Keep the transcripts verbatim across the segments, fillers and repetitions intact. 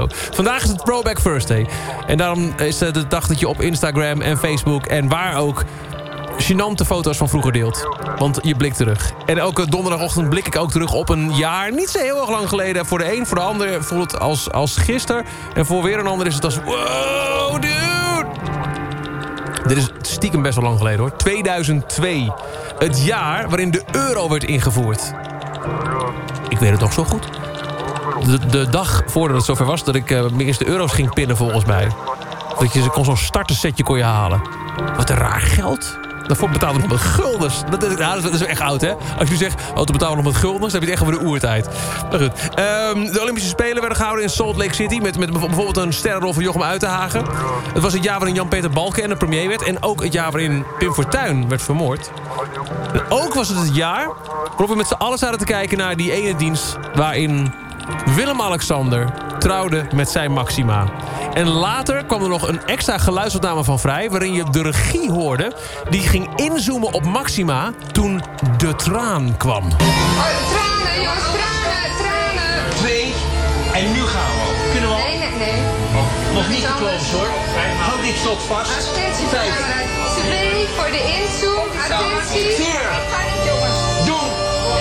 ook. Vandaag is het Throwback Thursday. En daarom is het de dag dat je op Instagram en Facebook en waar ook gênante foto's van vroeger deelt. Want je blikt terug. En elke donderdagochtend blik ik ook terug op een jaar. Niet zo heel erg lang geleden. Voor de een, voor de ander voelt het als, als gisteren. En voor weer een ander is het als... Wow, dude! Dit is stiekem best wel lang geleden, hoor. tweeduizend twee. Het jaar waarin de euro werd ingevoerd. Ik weet het nog zo goed. De, de dag voordat het zover was dat ik uh, mijn eerste euro's ging pinnen, volgens mij. Dat je kon zo'n startersetje kon je halen. Wat een raar geld. Daarvoor betaalde nog met guldens. Dat, dat, dat, dat is echt oud, hè? Als je zegt, oh, te betalen nog met guldens, dan heb je het echt over de oertijd. Maar goed. Um, de Olympische Spelen werden gehouden in Salt Lake City... met, met bijvoorbeeld een sterrenrol van Jochem Uitenhagen. Het was het jaar waarin Jan-Peter Balkenende premier werd... en ook het jaar waarin Pim Fortuyn werd vermoord. En ook was het het jaar waarop we met z'n allen zaten te kijken... naar die ene dienst waarin Willem-Alexander trouwde met zijn Maxima. En later kwam er nog een extra geluidsopname van vrij... waarin je de regie hoorde. Die ging inzoomen op Maxima toen de traan kwam. Oh, tranen, jongens, tranen, tranen. Twee. En nu gaan we ook. Kunnen we al? Nee, nee, nee. Oh, nog niet geclosed, hoor. Houd dit slot vast. Attentie voor Vijf. camera twee voor de inzoom. Attentie. Vier. Ga niet, jongens. Doen.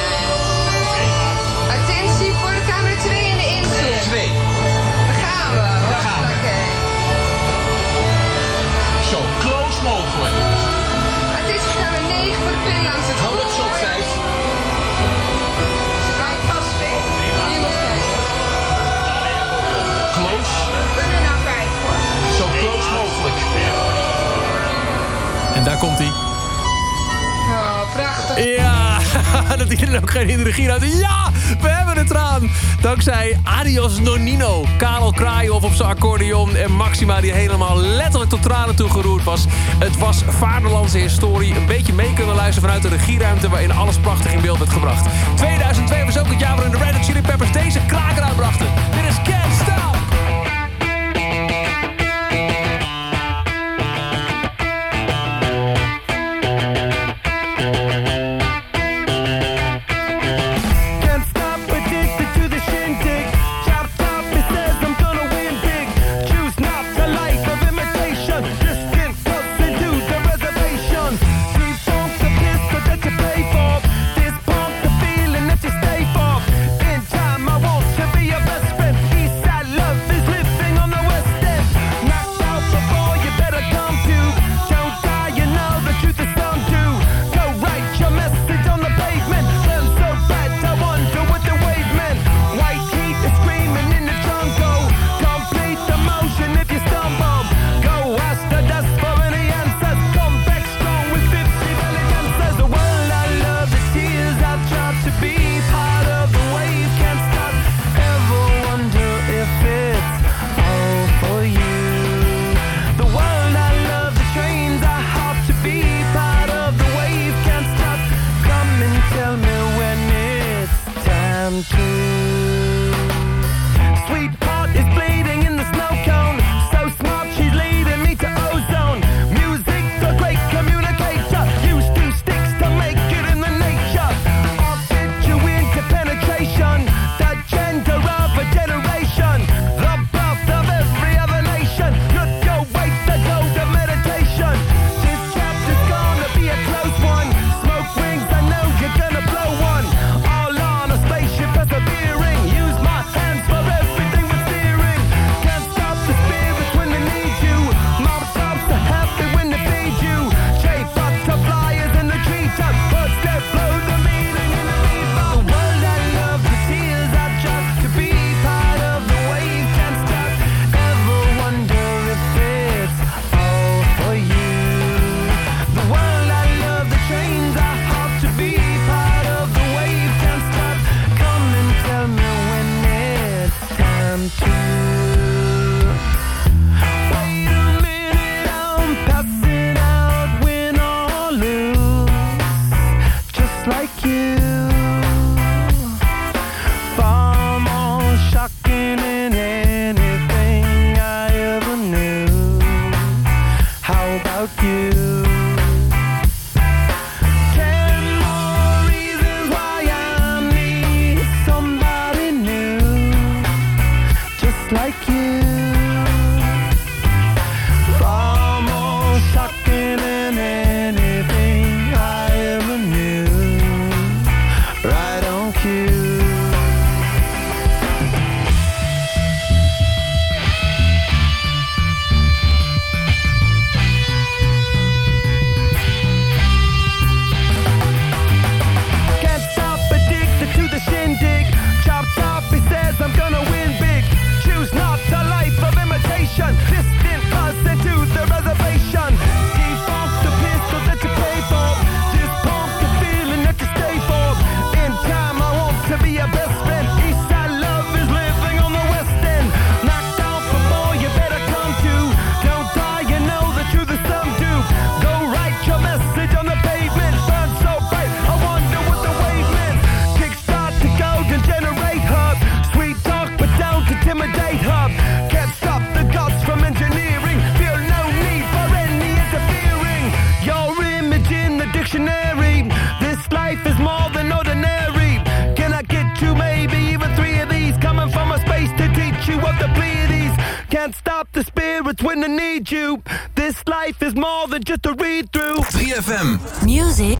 Attentie voor de camera twee en de inzoom. Twee. Daar gaan we. Daar gaan we. Oké. Zo close mogelijk. Attentie voor camera negen voor de Finlandse. Hou dat shot vijf. Ze kan je vast, hè? Je moet kijken. Close. We doen er nou vijf voor. Zo close mogelijk. En daar komt hij. Oh, prachtig. Ja, dat iedereen ook geen regie had. Ja, we hebben de traan. Dankzij Adios Nonino, Karel Kraaienhof op zijn accordeon... en Maxima die helemaal letterlijk tot tranen toe geroerd was. Het was vaderlandse historie. Een beetje mee kunnen luisteren vanuit de regieruimte... waarin alles prachtig in beeld werd gebracht. tweeduizend twee was ook het jaar waarin de Red Hot Chili Peppers deze kraker uitbrachten. Dit is Can't Stop. Stay for in time. I want to be your best friend. East you. Far more shocking than anything I ever knew. Right on cue. Distant cousin to the reservation. Defunct the pistol that you pay for. Just pump the feeling that you stay for. In time I want to be your best friend. Eastside love is living on the west end. Knocked out for more, you better come to. Don't die, you know the truth is some do. Go write your message on the pavement. Burn so bright, I wonder what the wave meant. Kickstart the golden generate hub. Sweet talk but don't intimidate hub. Can't stop the gods from engineering. Feel no need for any interfering. Your image in the dictionary. This life is more than ordinary. Can I get you maybe even three of these? Coming from a space to teach you of the Pleiades. Can't stop the spirits when they need you. This life is more than just a read through. drie F M. Music